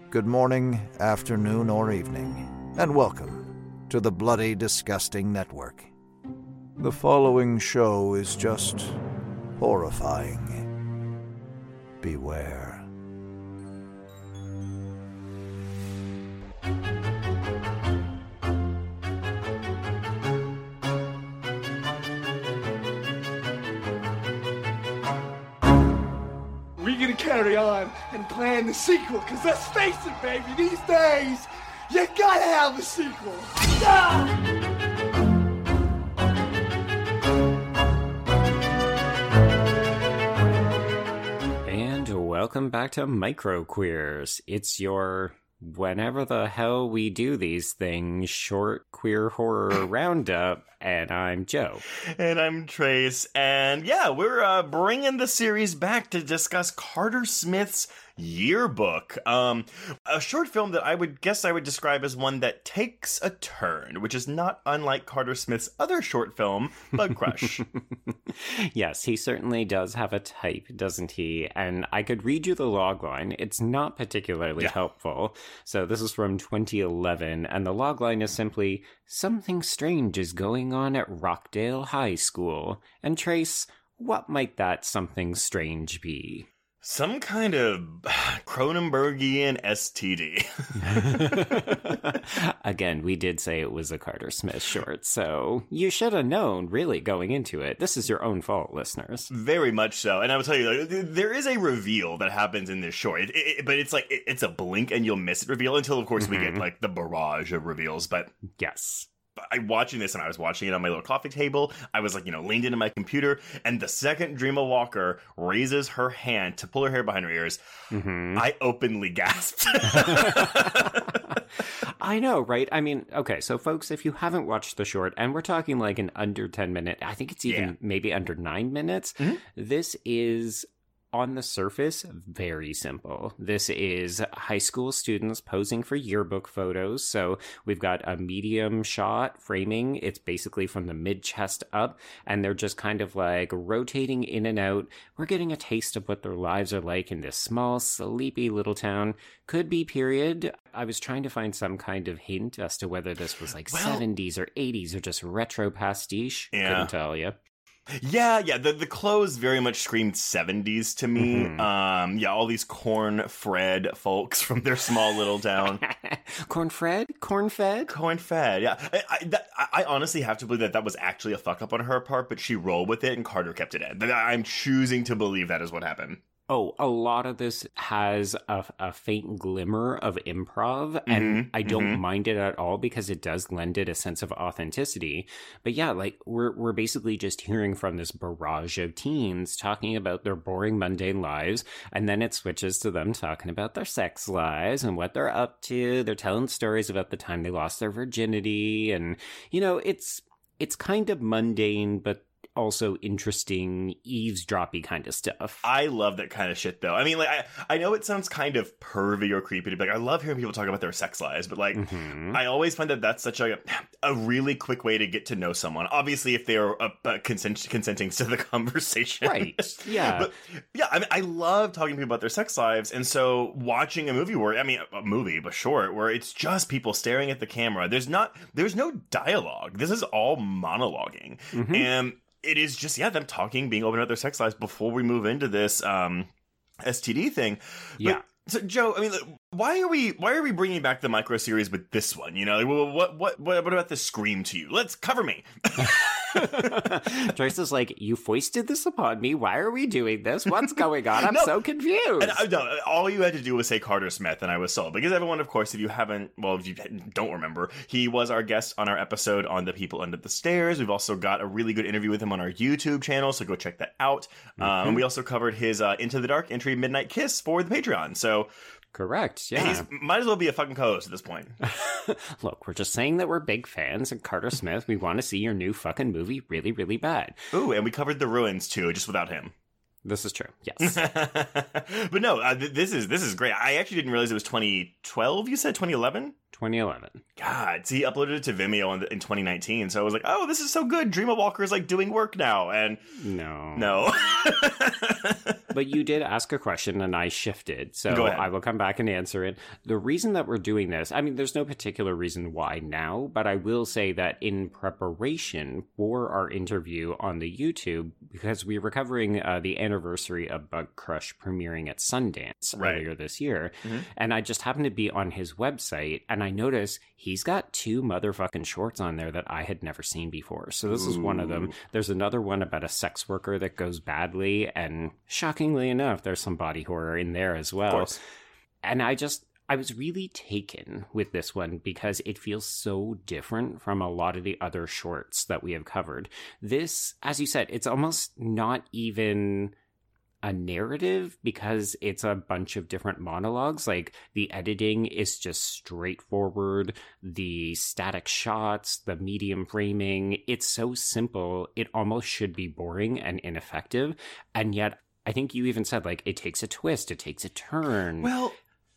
good morning, afternoon, or evening, and welcome to the Bloody Disgusting Network. The following show is just horrifying. Beware. Carry on and plan the sequel, because let's face it, baby, these days, you gotta have a sequel. And welcome back to Microqueers. It's your whenever the hell we do these things short queer horror roundup, and I'm Joe. And I'm Trace, and yeah, we're bringing the series back to discuss Carter Smith's Yearbook, a short film that I would describe as one that takes a turn, which is not unlike Carter Smith's other short film, Bug Crush. Yes, he certainly does have a type, doesn't he? And I could read you the logline. It's not particularly helpful. So this is from 2011, and the logline is simply, "Something strange is going on at Rockdale High School." And Trace, what might that something strange be? Some kind of Cronenbergian STD. Again, we did say it was a Carter Smith short, so you should have known, really, going into it. This is your own fault, listeners. Very much so. And I will tell you, there is a reveal that happens in this short, but it's like, it's a blink and you'll miss it reveal until, of course, we get, like, the barrage of reveals, but... Yes. I watching this, and I was watching it on my little coffee table. I was like, leaned into my computer, and the second Dreama Walker raises her hand to pull her hair behind her ears, I openly gasped. I know, right? I mean, okay, so folks, if you haven't watched the short, and we're talking like an under 10 minute, I think it's even maybe under 9 minutes, this is... on the surface, very simple. This is high school students posing for yearbook photos. So we've got a medium shot framing. It's basically from the mid-chest up, and they're just kind of like rotating in and out. We're getting a taste of what their lives are like in this small, sleepy little town. Could be period. I was trying to find some kind of hint as to whether this was like 70s or 80s or just retro pastiche. Yeah. Couldn't tell you. Yeah, the clothes very much screamed 70s to me. All these corn-fed folks from their small little town. Corn-fed? Corn-fed? Corn-fed, yeah. I honestly have to believe that was actually a fuck-up on her part, but she rolled with it and Carter kept it in. I'm choosing to believe that is what happened. Oh, a lot of this has a faint glimmer of improv, and I don't mind it at all because it does lend it a sense of authenticity. But yeah, like we're basically just hearing from this barrage of teens talking about their boring, mundane lives, and then it switches to them talking about their sex lives and what they're up to. They're telling stories about the time they lost their virginity, and it's kind of mundane, but also interesting, eavesdroppy kind of stuff. I love that kind of shit, though. I mean, like, I know it sounds kind of pervy or creepy to be like, I love hearing people talk about their sex lives, but like, I always find that that's such a really quick way to get to know someone. Obviously, if they are consenting to the conversation. Right, yeah. But yeah, I mean, I love talking to people about their sex lives, and so watching a movie but short, where it's just people staring at the camera, there's no dialogue. This is all monologuing. And it is just, them talking, being open about their sex lives before we move into this STD thing. Yeah. So, Joe, I mean, why are we bringing back the micro series with this one? What about this scream to you? Let's cover me. Joyce is like, you foisted this upon me. Why are we doing this? What's going on? I'm so confused. And, all you had to do was say Carter Smith, and I was sold. Because everyone, of course, if you don't remember, he was our guest on our episode on The People Under the Stairs. We've also got a really good interview with him on our YouTube channel, so go check that out. And we also covered his Into the Dark entry, Midnight Kiss, for the Patreon. So... Correct, yeah. He might as well be a fucking co-host at this point. Look, we're just saying that we're big fans, and Carter Smith, we want to see your new fucking movie really, really bad. Ooh, and we covered The Ruins, too, just without him. This is true, yes. But no, this is great. I actually didn't realize it was 2012, you said? 2011? 2011. God, see, he uploaded it to Vimeo in 2019, so I was like, oh, this is so good. Dreama Walker is, like, doing work now, and... No. But you did ask a question, and I shifted, so Go ahead. I will come back and answer it. The reason that we're doing this, I mean, there's no particular reason why now, but I will say that in preparation for our interview on the YouTube, because we were covering the anniversary of Bug Crush premiering at Sundance earlier this year, and I just happened to be on his website, and I noticed he's got 2 motherfucking shorts on there that I had never seen before. So this is one of them. There's another one about a sex worker that goes badly, and shockingly enough, there's some body horror in there as well. And I was really taken with this one because it feels so different from a lot of the other shorts that we have covered. This, as you said, it's almost not even a narrative because it's a bunch of different monologues. Like, the editing is just straightforward, the static shots, the medium framing, it's so simple it almost should be boring and ineffective, and yet I think you even said, like, it takes a twist, it takes a turn. Well,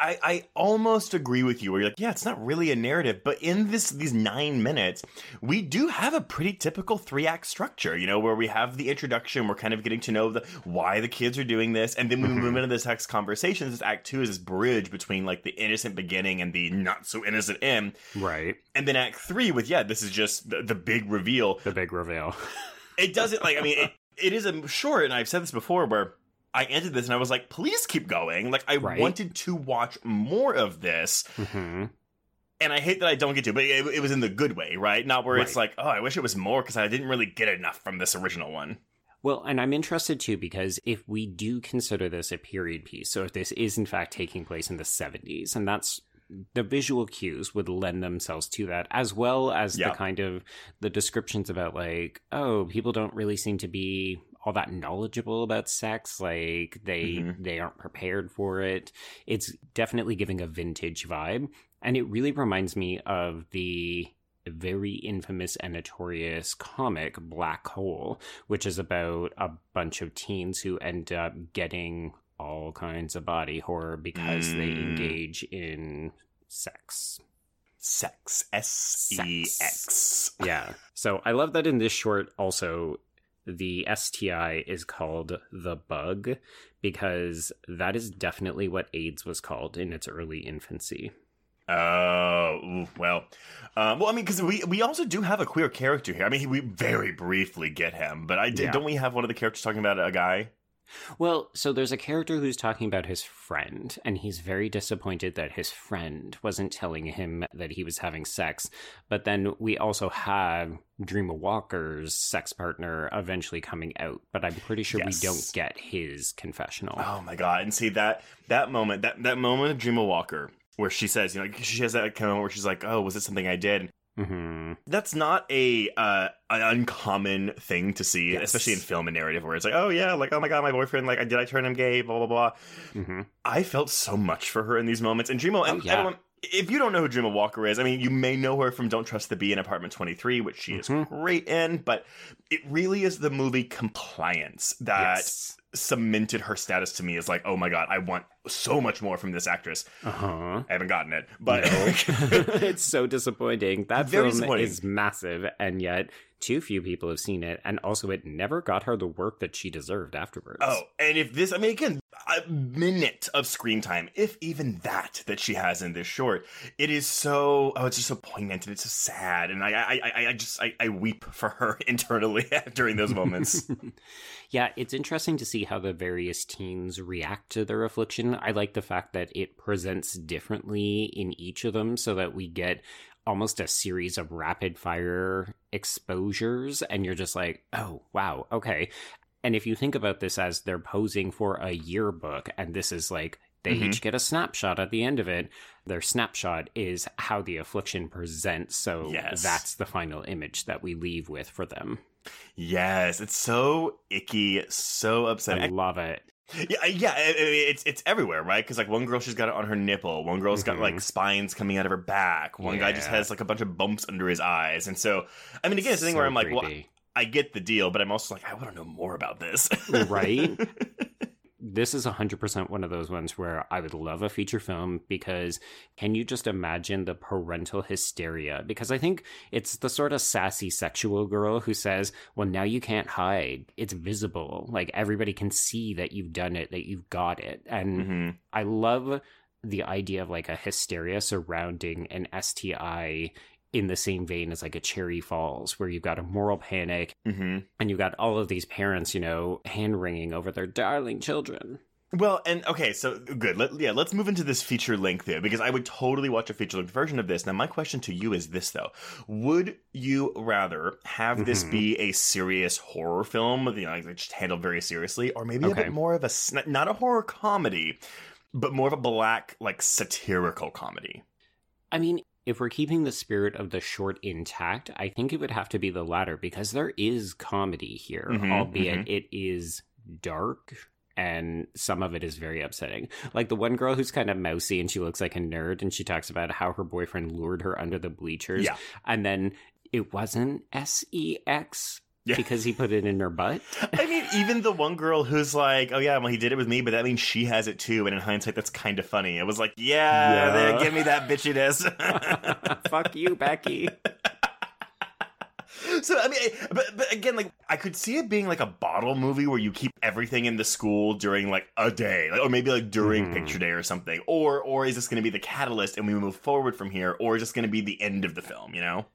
I almost agree with you where you're like, yeah, it's not really a narrative, but in these 9 minutes, we do have a pretty typical 3-act structure, you know, where we have the introduction, we're kind of getting to know why the kids are doing this, and then we move into this next conversation. This Act 2 is this bridge between, like, the innocent beginning and the not so innocent end. Right. And then Act 3 with, this is just the big reveal. The big reveal. It doesn't, like, I mean, it is a short, and I've said this before, where I ended this and I was like, please keep going. Like, I wanted to watch more of this. And I hate that I don't get to, but it was in the good way, right? Not where it's like, oh, I wish it was more because I didn't really get enough from this original one. Well, and I'm interested too, because if we do consider this a period piece, so if this is in fact taking place in the 70s, and that's the visual cues would lend themselves to that, as well as the kind of the descriptions about, like, oh, people don't really seem to be all that knowledgeable about sex, like they aren't prepared for it. It's definitely giving a vintage vibe, and it really reminds me of the very infamous and notorious comic Black Hole, which is about a bunch of teens who end up getting all kinds of body horror because they engage in sex. Sex. S-E-X. Yeah. So I love that in this short also the STI is called the bug, because that is definitely what AIDS was called in its early infancy. Oh, well, I mean, because we also do have a queer character here. I mean, we very briefly get him, but don't we have one of the characters talking about a guy? Well, so there's a character who's talking about his friend, and he's very disappointed that his friend wasn't telling him that he was having sex. But then we also have Dreama Walker's sex partner eventually coming out, but I'm pretty sure we don't get his confessional. Oh my god! And see that moment, that moment of Dreama Walker where she says, you know, she has that kind of moment where she's like, "Oh, was it something I did?" That's not an uncommon thing to see, especially in film and narrative, where it's like, oh yeah, like, oh my god, my boyfriend, like, did I turn him gay, blah blah blah. I felt so much for her in these moments, and Dreama, if you don't know who Dreama Walker is, I mean, you may know her from Don't Trust the Bee in Apartment 23, which she is great in, but it really is the movie Compliance that cemented her status to me as, like, oh my god, I want so much more from this actress. I haven't gotten it, but it's so disappointing. That film is massive, and yet too few people have seen it, and also it never got her the work that she deserved afterwards. Oh, and if this, I mean, again, a minute of screen time, if even that she has in this short, it is so, it's just so poignant, and it's so sad, and I weep for her internally during those moments. Yeah, it's interesting to see how the various teens react to their affliction. I like the fact that it presents differently in each of them, so that we get almost a series of rapid fire exposures, and you're just like, oh, wow, okay. And if you think about this as they're posing for a yearbook, and this is like, they each get a snapshot at the end of it, their snapshot is how the affliction presents, so that's the final image that we leave with for them. Yes, it's so icky, so upsetting. I love it. Yeah, it's everywhere, right? Because, like, one girl, she's got it on her nipple. One girl's got, like, spines coming out of her back. One guy just has, like, a bunch of bumps under his eyes. And so, I mean, again, it's a thing where I'm like, well, I get the deal, but I'm also like, I want to know more about this. Right? this is 100% one of those ones where I would love a feature film, because can you just imagine the parental hysteria? Because I think it's the sort of sassy sexual girl who says, well, now you can't hide. It's visible. Like, everybody can see that you've done it, that you've got it. And I love the idea of like a hysteria surrounding an STI in the same vein as like a Cherry Falls, where you've got a moral panic and you've got all of these parents, you know, hand-wringing over their darling children. Well, and okay, so good. Let's move into this feature length there, because I would totally watch a feature length version of this. Now, my question to you is this, though. Would you rather have this be a serious horror film, you know, like just handled very seriously, or maybe a bit more of a, not a horror comedy, but more of a black, like, satirical comedy? I mean, if we're keeping the spirit of the short intact, I think it would have to be the latter, because there is comedy here, albeit it is dark, and some of it is very upsetting. Like the one girl who's kind of mousy and she looks like a nerd, and she talks about how her boyfriend lured her under the bleachers. Yeah. And then it wasn't sex because he put it in her butt. I mean, even the one girl who's like, oh yeah, well, he did it with me, but that means she has it too. And in hindsight, that's kind of funny. It was like, yeah. Give me that bitchiness. Fuck you, Becky. So, I mean, but again, like, I could see it being like a bottle movie where you keep everything in the school during like a day, like, or maybe like during picture day or something. Or is this going to be the catalyst and we move forward from here? Or is this going to be the end of the film, you know?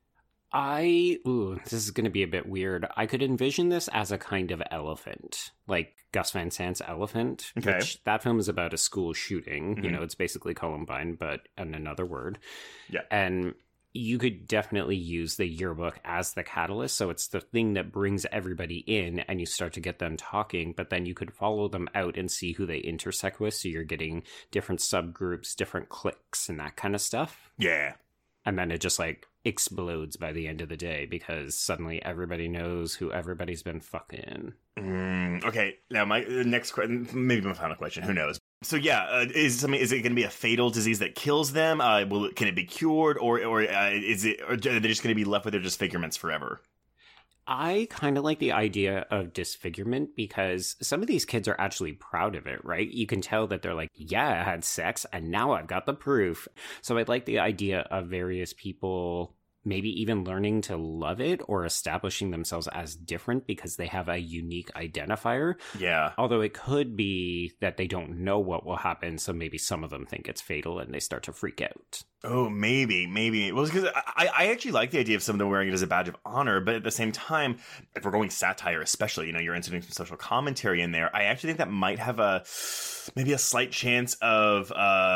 This is going to be a bit weird. I could envision this as a kind of Elephant, like Gus Van Sant's Elephant. Okay. Which, that film is about a school shooting. You know, it's basically Columbine, but in another word. Yeah. And you could definitely use the yearbook as the catalyst. So it's the thing that brings everybody in and you start to get them talking, but then you could follow them out and see who they intersect with. So you're getting different subgroups, different cliques and that kind of stuff. Yeah. And then it just like explodes by the end of the day because suddenly everybody knows who everybody's been fucking. Okay. Now my next question, maybe my final question, who knows? So yeah, is it going to be a fatal disease that kills them? Can it be cured, or is it? Or are they just going to be left with their disfigurements forever? I kind of like the idea of disfigurement because some of these kids are actually proud of it, right? You can tell that they're like, yeah, I had sex and now I've got the proof. So I like the idea of various people maybe even learning to love it or establishing themselves as different because they have a unique identifier. Yeah. Although it could be that they don't know what will happen, so maybe some of them think it's fatal and they start to freak out. Oh, maybe. Well, because I actually like the idea of some of them wearing it as a badge of honor, but at the same time, if we're going satire especially, you're inserting some social commentary in there, I actually think that might have maybe a slight chance of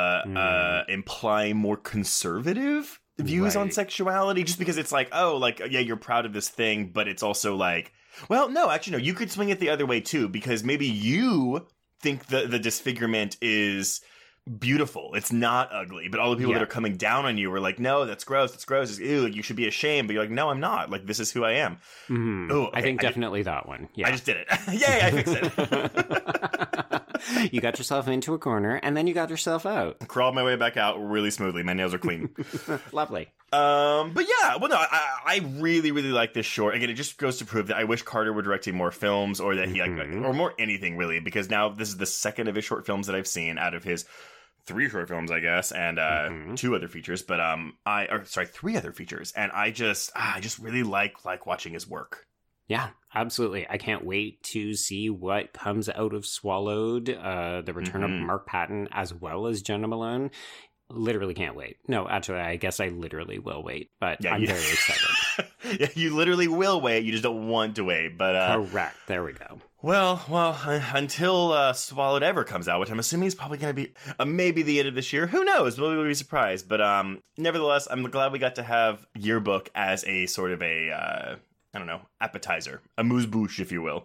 implying more conservative views on sexuality, just because it's like, oh, like, yeah, you're proud of this thing, but it's also like, well, no, actually, no, you could swing it the other way too, because maybe you think the disfigurement is beautiful, it's not ugly, but all the people that are coming down on you are like, no, that's gross, ew, you should be ashamed, but you're like, no, I'm not, like, this is who I am. Mm-hmm. Ooh, okay. I think definitely that one. I just did it. Yay, I fixed it. You got yourself into a corner, and then you got yourself out. Crawled my way back out really smoothly. My nails are clean. Lovely. But yeah, well, no, I really, really like this short. Again, it just goes to prove that I wish Carter were directing more films, or that he, or more anything, really, because now this is the second of his short films that I've seen out of his 3 short films, I guess, and 2 other features, but 3 other features, and I just really like watching his work. Yeah, absolutely. I can't wait to see what comes out of Swallowed, the return of Mark Patton, as well as Jenna Malone. Literally can't wait. No, actually, I guess I literally will wait, but I'm very excited. Yeah, you literally will wait. You just don't want to wait, but... Correct. There we go. Well, until Swallowed ever comes out, which I'm assuming is probably going to be maybe the end of this year. Who knows? We'll be surprised. But nevertheless, I'm glad we got to have Yearbook as a sort of a... I don't know, appetizer, amuse-bouche, if you will.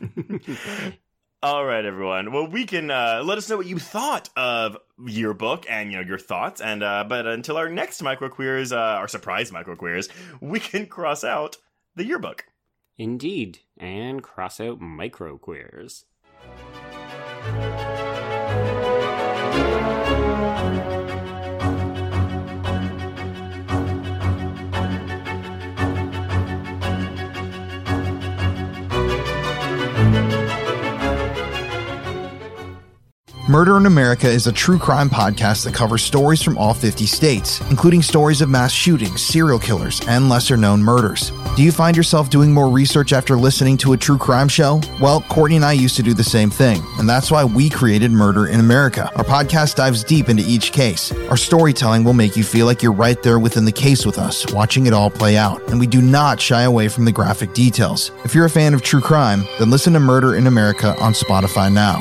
All right, everyone. Well, we can let us know what you thought of Yearbook and your thoughts. And but until our next microqueers, our surprise microqueers, we can cross out the Yearbook. Indeed, and cross out microqueers. Murder in America is a true crime podcast that covers stories from all 50 states, including stories of mass shootings, serial killers, and lesser-known murders. Do you find yourself doing more research after listening to a true crime show? Well, Courtney and I used to do the same thing, and that's why we created Murder in America. Our podcast dives deep into each case. Our storytelling will make you feel like you're right there within the case with us, watching it all play out, and we do not shy away from the graphic details. If you're a fan of true crime, then listen to Murder in America on Spotify now.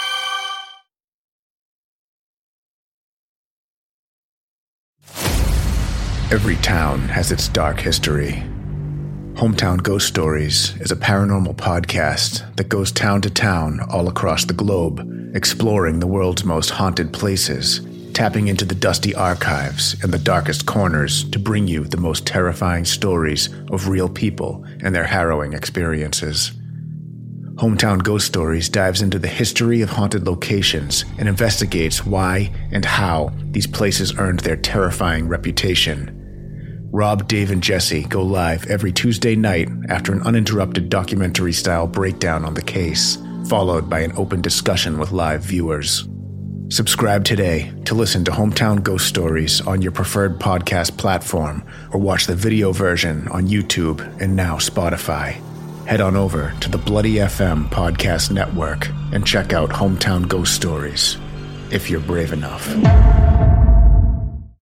Every town has its dark history. Hometown Ghost Stories is a paranormal podcast that goes town to town all across the globe, exploring the world's most haunted places, tapping into the dusty archives and the darkest corners to bring you the most terrifying stories of real people and their harrowing experiences. Hometown Ghost Stories dives into the history of haunted locations and investigates why and how these places earned their terrifying reputation. Rob, Dave, and Jesse go live every Tuesday night after an uninterrupted documentary-style breakdown on the case, followed by an open discussion with live viewers. Subscribe today to listen to Hometown Ghost Stories on your preferred podcast platform, or watch the video version on YouTube and now Spotify. Head on over to the Bloody FM Podcast Network and check out Hometown Ghost Stories, if you're brave enough.